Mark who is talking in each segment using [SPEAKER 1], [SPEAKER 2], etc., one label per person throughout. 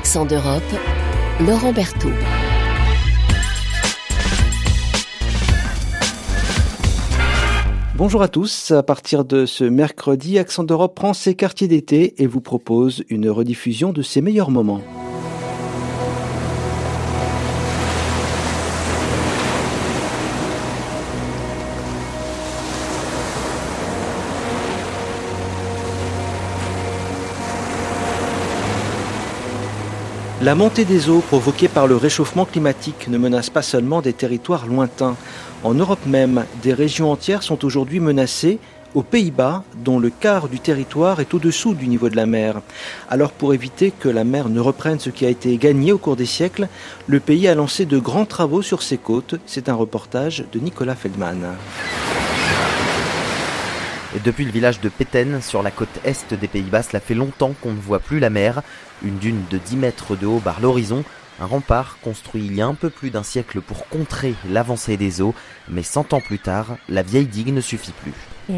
[SPEAKER 1] Accent d'Europe, Laurent Berthaud.
[SPEAKER 2] Bonjour à tous, à partir de ce mercredi, Accent d'Europe prend ses quartiers d'été et vous propose une rediffusion de ses meilleurs moments. La montée des eaux provoquée par le réchauffement climatique ne menace pas seulement des territoires lointains. En Europe même, des régions entières sont aujourd'hui menacées, aux Pays-Bas, dont le quart du territoire est au-dessous du niveau de la mer. Alors pour éviter que la mer ne reprenne ce qui a été gagné au cours des siècles, le pays a lancé de grands travaux sur ses côtes. C'est un reportage de Nicolas Feldman.
[SPEAKER 3] Depuis le village de Petten, sur la côte est des Pays-Bas, cela fait longtemps qu'on ne voit plus la mer. Une dune de 10 mètres de haut barre l'horizon, un rempart construit il y a un peu plus d'un siècle pour contrer l'avancée des eaux. Mais 100 ans plus tard, la vieille digue ne suffit plus.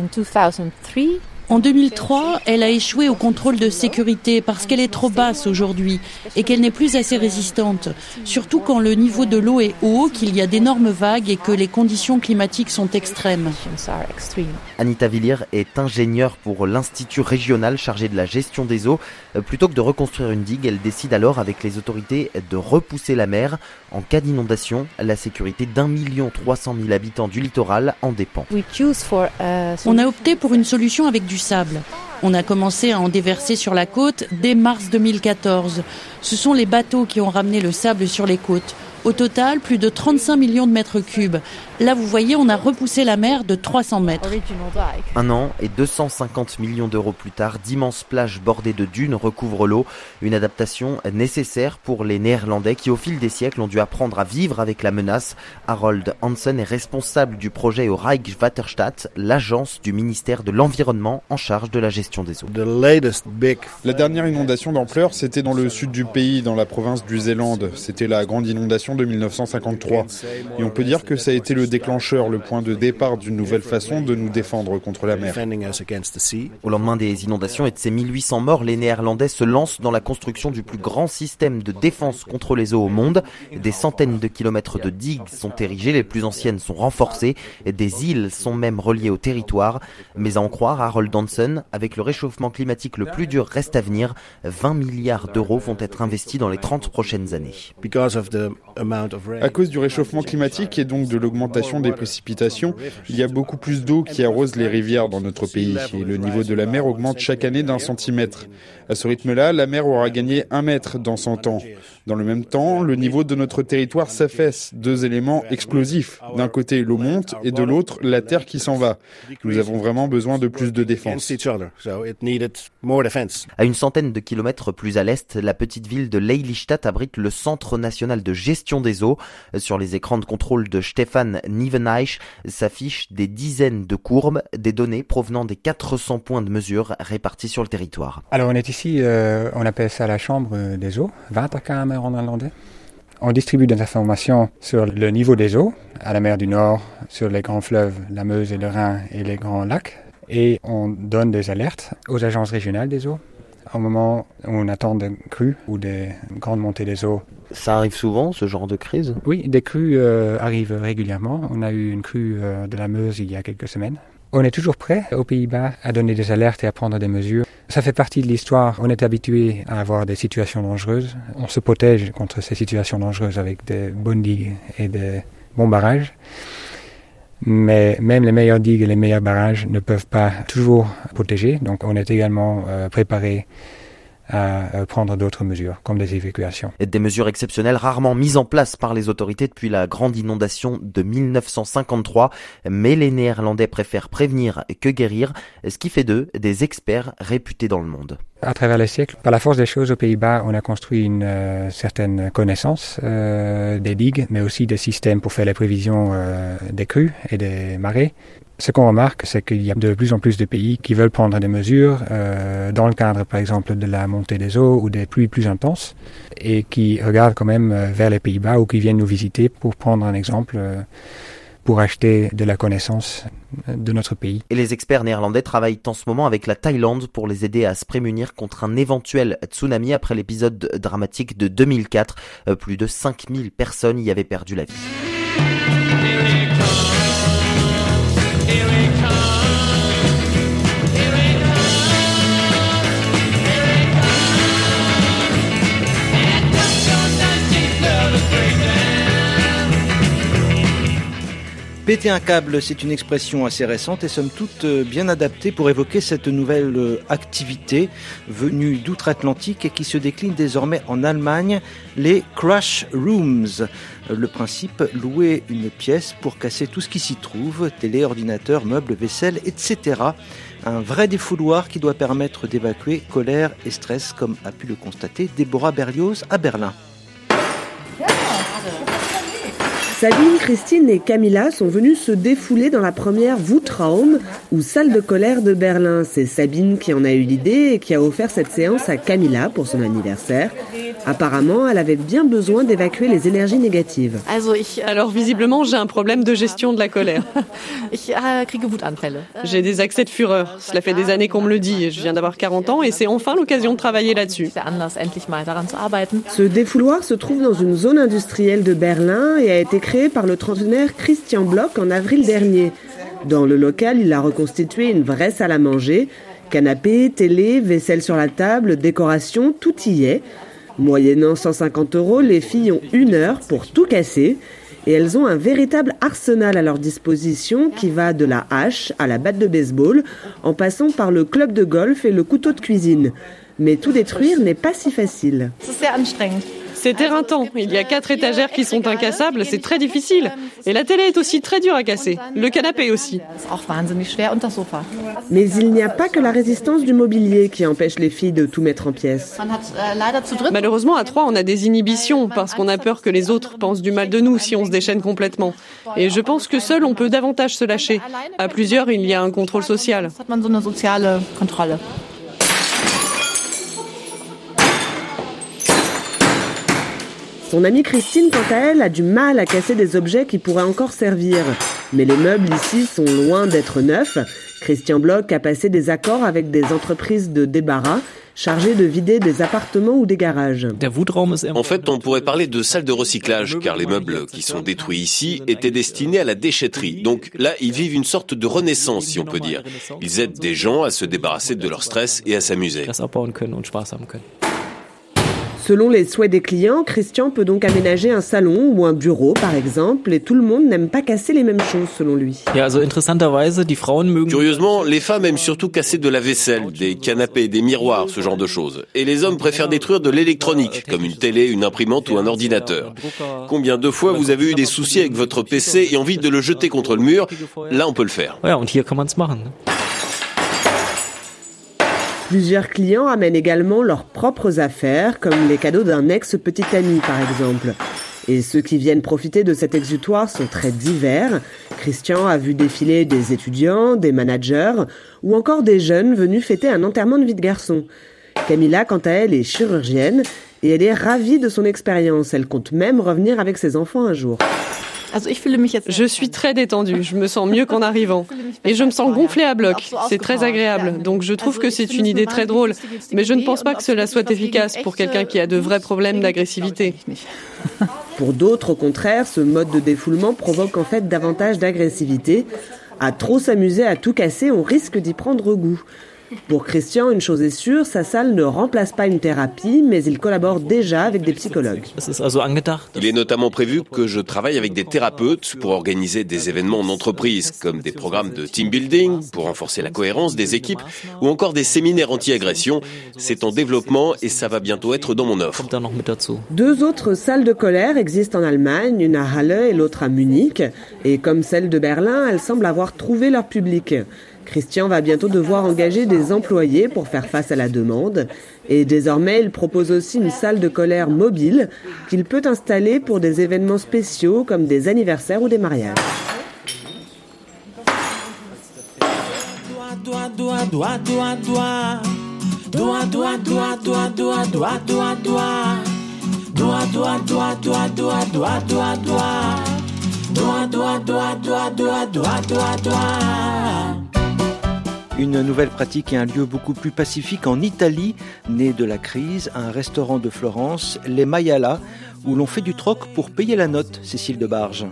[SPEAKER 4] En 2003, elle a échoué au contrôle de sécurité parce qu'elle est trop basse aujourd'hui et qu'elle n'est plus assez résistante. Surtout quand le niveau de l'eau est haut, qu'il y a d'énormes vagues et que les conditions climatiques sont extrêmes.
[SPEAKER 3] Anita Villiers est ingénieure pour l'Institut régional chargé de la gestion des eaux. Plutôt que de reconstruire une digue, elle décide alors avec les autorités de repousser la mer. En cas d'inondation, la sécurité d'1 300 000 habitants du littoral en dépend.
[SPEAKER 4] On a opté pour une solution avec du sable. On a commencé à en déverser sur la côte dès mars 2014. Ce sont les bateaux qui ont ramené le sable sur les côtes. Au total, plus de 35 millions de mètres cubes. Là, vous voyez, on a repoussé la mer de 300 mètres.
[SPEAKER 3] Un an et 250 millions d'euros plus tard, d'immenses plages bordées de dunes recouvrent l'eau. Une adaptation nécessaire pour les Néerlandais qui, au fil des siècles, ont dû apprendre à vivre avec la menace. Harold Hansen est responsable du projet au Rijkswaterstaat, l'agence du ministère de l'Environnement en charge de la gestion des eaux.
[SPEAKER 5] La dernière inondation d'ampleur, c'était dans le sud du pays, dans la province du Zélande. C'était la grande inondation de 1953. Et on peut dire que ça a été le déclencheur, le point de départ d'une nouvelle façon de nous défendre contre la mer.
[SPEAKER 3] Au lendemain des inondations et de ces 1800 morts, les Néerlandais se lancent dans la construction du plus grand système de défense contre les eaux au monde. Des centaines de kilomètres de digues sont érigées, les plus anciennes sont renforcées, des îles sont même reliées au territoire. Mais à en croire Harold Hansen, avec le réchauffement climatique, le plus dur reste à venir. 20 milliards d'euros vont être investis dans les 30 prochaines années.
[SPEAKER 5] À cause du réchauffement climatique et donc de l'augmentation des précipitations, il y a beaucoup plus d'eau qui arrose les rivières dans notre pays et le niveau de la mer augmente chaque année d'1 centimètre. À ce rythme-là, la mer aura gagné 1 mètre dans 100 ans. Dans le même temps, le niveau de notre territoire s'affaisse, 2 éléments explosifs. D'un côté, l'eau monte et de l'autre, la terre qui s'en va. Nous avons vraiment besoin de plus de défense.
[SPEAKER 3] À une centaine de kilomètres plus à l'est, la petite ville de Lelystad abrite le Centre national de gestion des eaux. Sur les écrans de contrôle de Stefan Nieuwenhuis s'affichent des dizaines de courbes, des données provenant des 400 points de mesure répartis sur le territoire.
[SPEAKER 6] Alors on est ici, on appelle ça la chambre des eaux, Waterkamer en irlandais. On distribue des informations sur le niveau des eaux à la mer du Nord, sur les grands fleuves, la Meuse et le Rhin et les grands lacs. Et on donne des alertes aux agences régionales des eaux au moment où on attend des crues ou des grandes montées des eaux.
[SPEAKER 3] Ça arrive souvent, ce genre de crise ?
[SPEAKER 6] Oui, des crues arrivent régulièrement. On a eu une crue de la Meuse il y a quelques semaines. On est toujours prêt aux Pays-Bas à donner des alertes et à prendre des mesures. Ça fait partie de l'histoire. On est habitué à avoir des situations dangereuses. On se protège contre ces situations dangereuses avec des bonnes digues et des bons barrages. Mais même les meilleures digues et les meilleurs barrages ne peuvent pas toujours protéger. Donc on est également préparé à prendre d'autres mesures, comme des évacuations.
[SPEAKER 3] Des mesures exceptionnelles rarement mises en place par les autorités depuis la grande inondation de 1953. Mais les Néerlandais préfèrent prévenir que guérir, ce qui fait d'eux des experts réputés dans le monde.
[SPEAKER 6] À travers les siècles, par la force des choses, aux Pays-Bas, on a construit une certaine connaissance des digues, mais aussi des systèmes pour faire les prévisions des crues et des marées. Ce qu'on remarque, c'est qu'il y a de plus en plus de pays qui veulent prendre des mesures dans le cadre, par exemple, de la montée des eaux ou des pluies plus intenses et qui regardent quand même vers les Pays-Bas ou qui viennent nous visiter pour prendre un exemple pour acheter de la connaissance de notre pays.
[SPEAKER 3] Et les experts néerlandais travaillent en ce moment avec la Thaïlande pour les aider à se prémunir contre un éventuel tsunami après l'épisode dramatique de 2004. Plus de 5000 personnes y avaient perdu la vie.
[SPEAKER 2] Péter un câble, c'est une expression assez récente et somme toute bien adaptée pour évoquer cette nouvelle activité venue d'outre-Atlantique et qui se décline désormais en Allemagne, les crash rooms. Le principe, louer une pièce pour casser tout ce qui s'y trouve, télé, ordinateur, meubles, vaisselle, etc. Un vrai défouloir qui doit permettre d'évacuer colère et stress, comme a pu le constater Déborah Berlioz à Berlin.
[SPEAKER 7] Sabine, Christine et Camilla sont venues se défouler dans la première Wutraum, ou salle de colère de Berlin. C'est Sabine qui en a eu l'idée et qui a offert cette séance à Camilla pour son anniversaire. Apparemment, elle avait bien besoin d'évacuer les énergies négatives.
[SPEAKER 8] Alors visiblement, j'ai un problème de gestion de la colère. J'ai des accès de fureur. Cela fait des années qu'on me le dit. Je viens d'avoir 40 ans et c'est enfin l'occasion de travailler là-dessus.
[SPEAKER 7] Ce défouloir se trouve dans une zone industrielle de Berlin et a été créé par le trentenaire Christian Bloch en avril dernier. Dans le local, il a reconstitué une vraie salle à manger. Canapé, télé, vaisselle sur la table, décoration, tout y est. Moyennant 150 €, les filles ont 1 heure pour tout casser. Et elles ont un véritable arsenal à leur disposition qui va de la hache à la batte de baseball, en passant par le club de golf et le couteau de cuisine. Mais tout détruire n'est pas si facile.
[SPEAKER 8] C'est éreintant. Il y a 4 étagères qui sont incassables, c'est très difficile. Et la télé est aussi très dure à casser. Le canapé aussi.
[SPEAKER 7] Mais il n'y a pas que la résistance du mobilier qui empêche les filles de tout mettre en pièces.
[SPEAKER 8] Malheureusement, à 3, on a des inhibitions parce qu'on a peur que les autres pensent du mal de nous si on se déchaîne complètement. Et je pense que seul, on peut davantage se lâcher. À plusieurs, il y a un contrôle social.
[SPEAKER 7] Son amie Christine, quant à elle, a du mal à casser des objets qui pourraient encore servir. Mais les meubles ici sont loin d'être neufs. Christian Bloch a passé des accords avec des entreprises de débarras chargées de vider des appartements ou des garages.
[SPEAKER 9] En fait, on pourrait parler de salle de recyclage, car les meubles qui sont détruits ici étaient destinés à la déchetterie. Donc là, ils vivent une sorte de renaissance, si on peut dire. Ils aident des gens à se débarrasser de leur stress et à s'amuser.
[SPEAKER 7] Selon les souhaits des clients, Christian peut donc aménager un salon ou un bureau, par exemple, et tout le monde n'aime pas casser les mêmes choses, selon lui.
[SPEAKER 9] Curieusement, les femmes aiment surtout casser de la vaisselle, des canapés, des miroirs, ce genre de choses. Et les hommes préfèrent détruire de l'électronique, comme une télé, une imprimante ou un ordinateur. Combien de fois vous avez eu des soucis avec votre PC et envie de le jeter contre le mur? Là, on peut le faire.
[SPEAKER 7] Plusieurs clients amènent également leurs propres affaires, comme les cadeaux d'un ex-petit ami par exemple. Et ceux qui viennent profiter de cet exutoire sont très divers. Christian a vu défiler des étudiants, des managers, ou encore des jeunes venus fêter un enterrement de vie de garçon. Camilla, quant à elle, est chirurgienne et elle est ravie de son expérience. Elle compte même revenir avec ses enfants un jour.
[SPEAKER 8] Je suis très détendue, je me sens mieux qu'en arrivant. Et je me sens gonflée à bloc, c'est très agréable. Donc je trouve que c'est une idée très drôle. Mais je ne pense pas que cela soit efficace pour quelqu'un qui a de vrais problèmes d'agressivité.
[SPEAKER 7] Pour d'autres, au contraire, ce mode de défoulement provoque en fait davantage d'agressivité. À trop s'amuser à tout casser, on risque d'y prendre goût. Pour Christian, une chose est sûre, sa salle ne remplace pas une thérapie, mais il collabore déjà avec des psychologues.
[SPEAKER 9] Il est notamment prévu que je travaille avec des thérapeutes pour organiser des événements en entreprise, comme des programmes de team building, pour renforcer la cohérence des équipes, ou encore des séminaires anti-agression. C'est en développement et ça va bientôt être dans mon offre.
[SPEAKER 7] 2 autres salles de colère existent en Allemagne, une à Halle et l'autre à Munich. Et comme celle de Berlin, elles semblent avoir trouvé leur public. Christian va bientôt devoir engager des employés pour faire face à la demande. Et désormais, il propose aussi une salle de colère mobile qu'il peut installer pour des événements spéciaux comme des anniversaires ou des mariages.
[SPEAKER 2] Une nouvelle pratique et un lieu beaucoup plus pacifique en Italie, né de la crise, un restaurant de Florence, les Maiala, où l'on fait du troc pour payer la note, Cécile Debarge.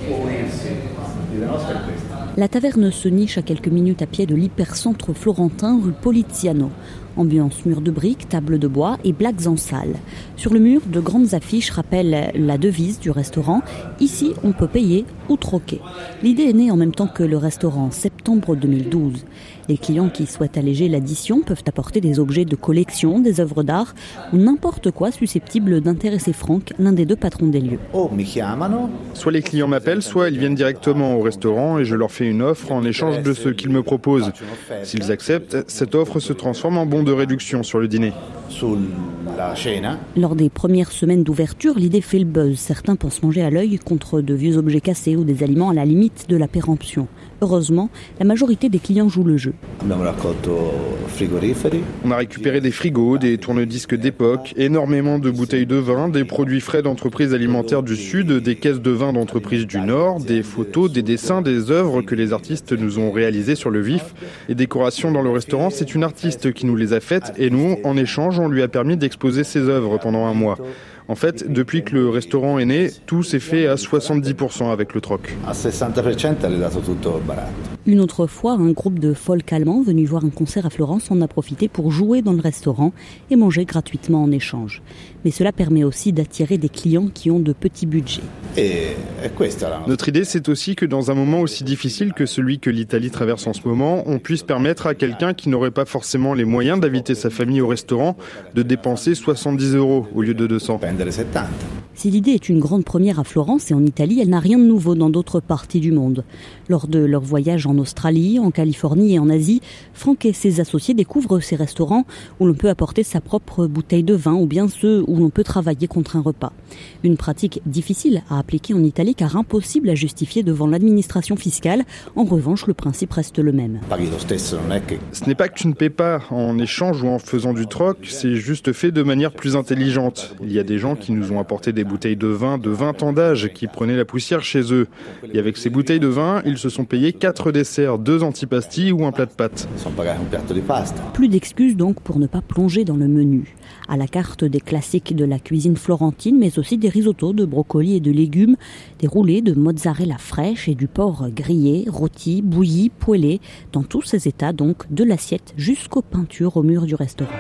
[SPEAKER 10] La taverne se niche à quelques minutes à pied de l'hypercentre florentin rue Poliziano. Ambiance mur de briques, table de bois et blagues en salle. Sur le mur, de grandes affiches rappellent la devise du restaurant. Ici, on peut payer ou troquer. L'idée est née en même temps que le restaurant, en septembre 2012. Les clients qui souhaitent alléger l'addition peuvent apporter des objets de collection, des œuvres d'art ou n'importe quoi susceptible d'intéresser Franck, l'un des deux patrons des lieux.
[SPEAKER 5] Soit les clients m'appellent, soit ils viennent directement au restaurant et je leur fais une offre en échange de ce qu'ils me proposent. S'ils acceptent, cette offre se transforme en bon de réduction sur le dîner.
[SPEAKER 10] Lors des premières semaines d'ouverture, l'idée fait le buzz. Certains pensent manger à l'œil contre de vieux objets cassés ou des aliments à la limite de la péremption. Heureusement, la majorité des clients jouent le jeu.
[SPEAKER 5] On a récupéré des frigos, des tourne-disques d'époque, énormément de bouteilles de vin, des produits frais d'entreprises alimentaires du Sud, des caisses de vin d'entreprises du Nord, des photos, des dessins, des œuvres que les artistes nous ont réalisées sur le vif. Les décorations dans le restaurant, c'est une artiste qui nous les a faites et nous, en échange, on lui a permis d'exposer ses œuvres pendant un mois. En fait, depuis que le restaurant est né, tout s'est fait à 70% avec le troc.
[SPEAKER 10] Une autre fois, un groupe de folk allemand venu voir un concert à Florence en a profité pour jouer dans le restaurant et manger gratuitement en échange. Mais cela permet aussi d'attirer des clients qui ont de petits budgets.
[SPEAKER 5] Notre idée, c'est aussi que dans un moment aussi difficile que celui que l'Italie traverse en ce moment, on puisse permettre à quelqu'un qui n'aurait pas forcément les moyens d'inviter sa famille au restaurant de dépenser 70 € au lieu de 200.
[SPEAKER 10] Si l'idée est une grande première à Florence et en Italie, elle n'a rien de nouveau dans d'autres parties du monde. Lors de leur voyage en Australie, en Californie et en Asie, Franck et ses associés découvrent ces restaurants où l'on peut apporter sa propre bouteille de vin ou bien ceux où l'on peut travailler contre un repas. Une pratique difficile à appliquer en Italie car impossible à justifier devant l'administration fiscale. En revanche, le principe reste le même.
[SPEAKER 5] Ce n'est pas que tu ne paies pas en échange ou en faisant du troc, c'est juste fait de manière plus intelligente. Il y a des gens qui nous ont apporté des bouteilles de vin de 20 ans d'âge qui prenaient la poussière chez eux. Et avec ces bouteilles de vin, ils se sont payés 4 desserts, 2 antipastilles ou un plat de pâtes.
[SPEAKER 10] Plus d'excuses donc pour ne pas plonger dans le menu. À la carte des classiques de la cuisine florentine, mais aussi des risottos de brocolis et de légumes, des roulés de mozzarella fraîche et du porc grillé, rôti, bouilli, poêlé, dans tous ces états donc, de l'assiette jusqu'aux peintures au mur du restaurant.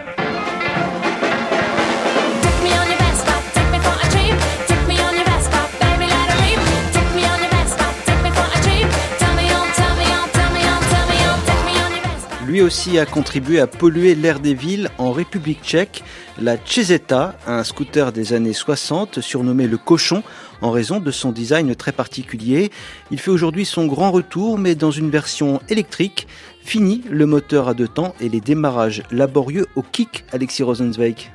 [SPEAKER 2] Lui aussi a contribué à polluer l'air des villes en République tchèque. La Čezeta, un scooter des années 60, surnommé le cochon, en raison de son design très particulier. Il fait aujourd'hui son grand retour, mais dans une version électrique. Fini le moteur à 2 temps et les démarrages laborieux au kick, Alexis Rosenzweig.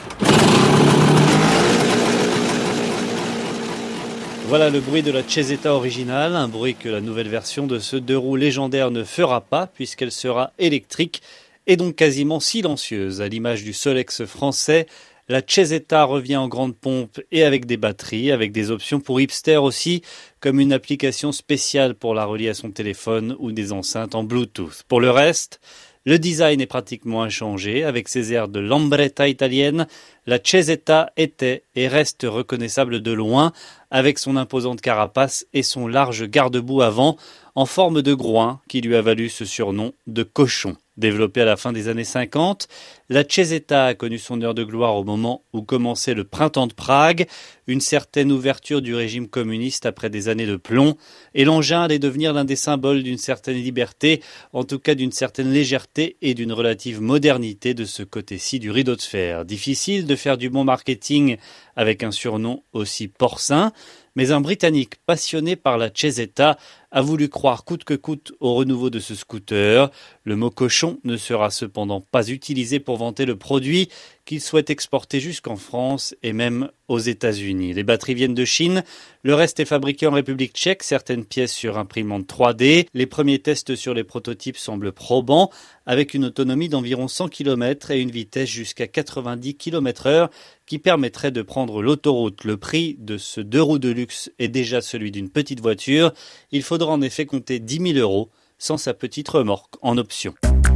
[SPEAKER 11] Voilà le bruit de la Čezeta originale, un bruit que la nouvelle version de ce 2 roues légendaire ne fera pas puisqu'elle sera électrique et donc quasiment silencieuse. À l'image du Solex français, la Čezeta revient en grande pompe et avec des batteries, avec des options pour hipster aussi, comme une application spéciale pour la relier à son téléphone ou des enceintes en Bluetooth. Pour le reste, le design est pratiquement inchangé, avec ses airs de lambretta italienne. La Čezeta était et reste reconnaissable de loin, avec son imposante carapace et son large garde-boue avant, en forme de groin, qui lui a valu ce surnom de cochon. Développée à la fin des années 50, la Čezeta a connu son heure de gloire au moment où commençait le printemps de Prague, une certaine ouverture du régime communiste après des années de plomb, et l'engin allait devenir l'un des symboles d'une certaine liberté, en tout cas d'une certaine légèreté et d'une relative modernité de ce côté-ci du rideau de fer. Difficile de faire du bon marketing avec un surnom aussi porcin, mais un Britannique passionné par la Čezeta a voulu croire coûte que coûte au renouveau de ce scooter. Le mot cochon ne sera cependant pas utilisé pour vanter le produit, qu'ils souhaitent exporter jusqu'en France et même aux États-Unis. Les batteries viennent de Chine, le reste est fabriqué en République tchèque, certaines pièces sur imprimante 3D. Les premiers tests sur les prototypes semblent probants, avec une autonomie d'environ 100 km et une vitesse jusqu'à 90 km/h qui permettrait de prendre l'autoroute. Le prix de ce 2 roues de luxe est déjà celui d'une petite voiture. Il faudra en effet compter 10 000 € sans sa petite remorque en option.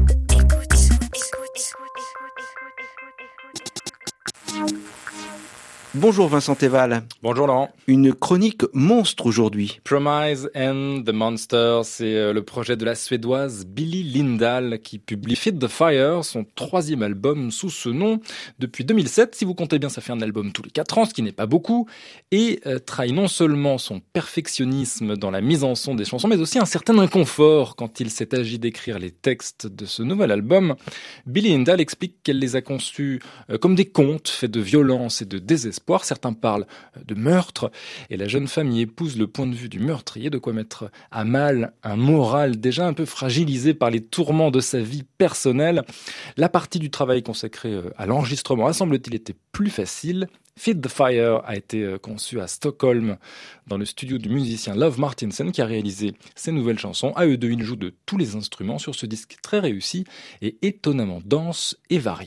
[SPEAKER 2] Bonjour Vincent Teval.
[SPEAKER 12] Bonjour Laurent.
[SPEAKER 2] Une chronique monstre aujourd'hui.
[SPEAKER 12] Promise and the Monster, c'est le projet de la Suédoise Billy Lindahl qui publie Feed the Fire, son 3e album sous ce nom depuis 2007. Si vous comptez bien, ça fait un album tous les 4 ans, ce qui n'est pas beaucoup, et trahit non seulement son perfectionnisme dans la mise en son des chansons, mais aussi un certain inconfort quand il s'est agi d'écrire les textes de ce nouvel album. Billy Lindahl explique qu'elle les a conçus comme des contes faits de violence et de désespoir. Certains parlent de meurtre, et la jeune femme y épouse le point de vue du meurtrier, de quoi mettre à mal un moral déjà un peu fragilisé par les tourments de sa vie personnelle. La partie du travail consacrée à l'enregistrement a, semble-t-il, été plus facile. Feed the Fire a été conçu à Stockholm, dans le studio du musicien Love Martinsen, qui a réalisé ses nouvelles chansons. À eux deux, ils jouent de tous les instruments sur ce disque très réussi et étonnamment dense et varié.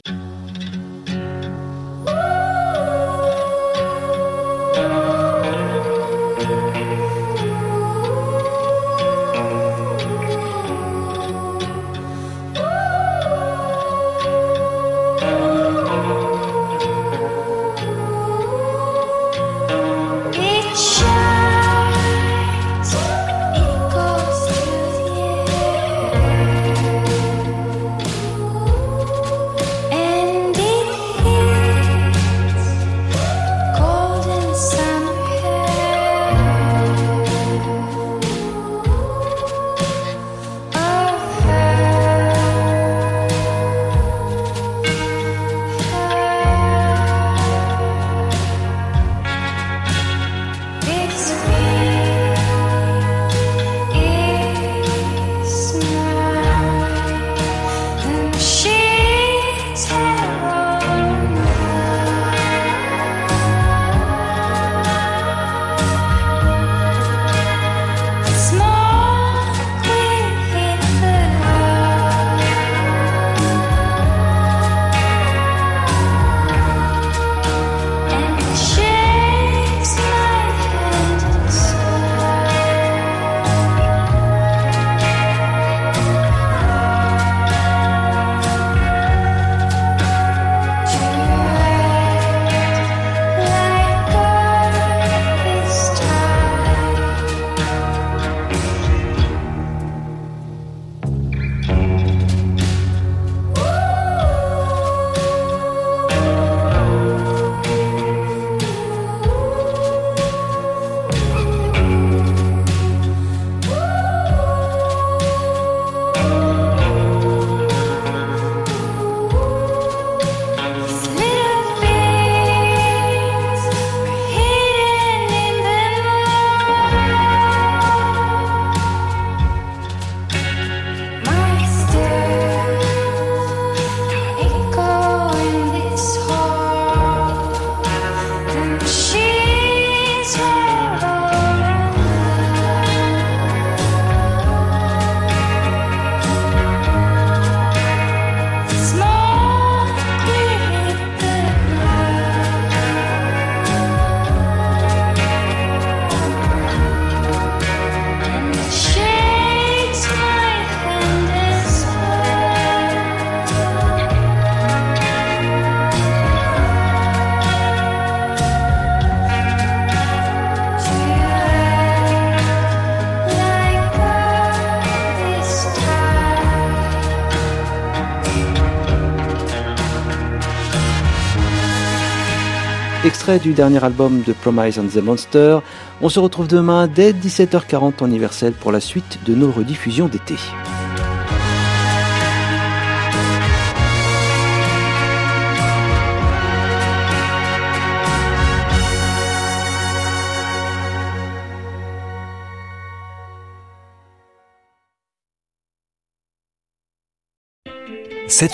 [SPEAKER 2] Extrait du dernier album de Promise and the Monster. On se retrouve demain dès 17h40 en universel pour la suite de nos rediffusions d'été. «
[SPEAKER 13] 7 milliards de voisins ».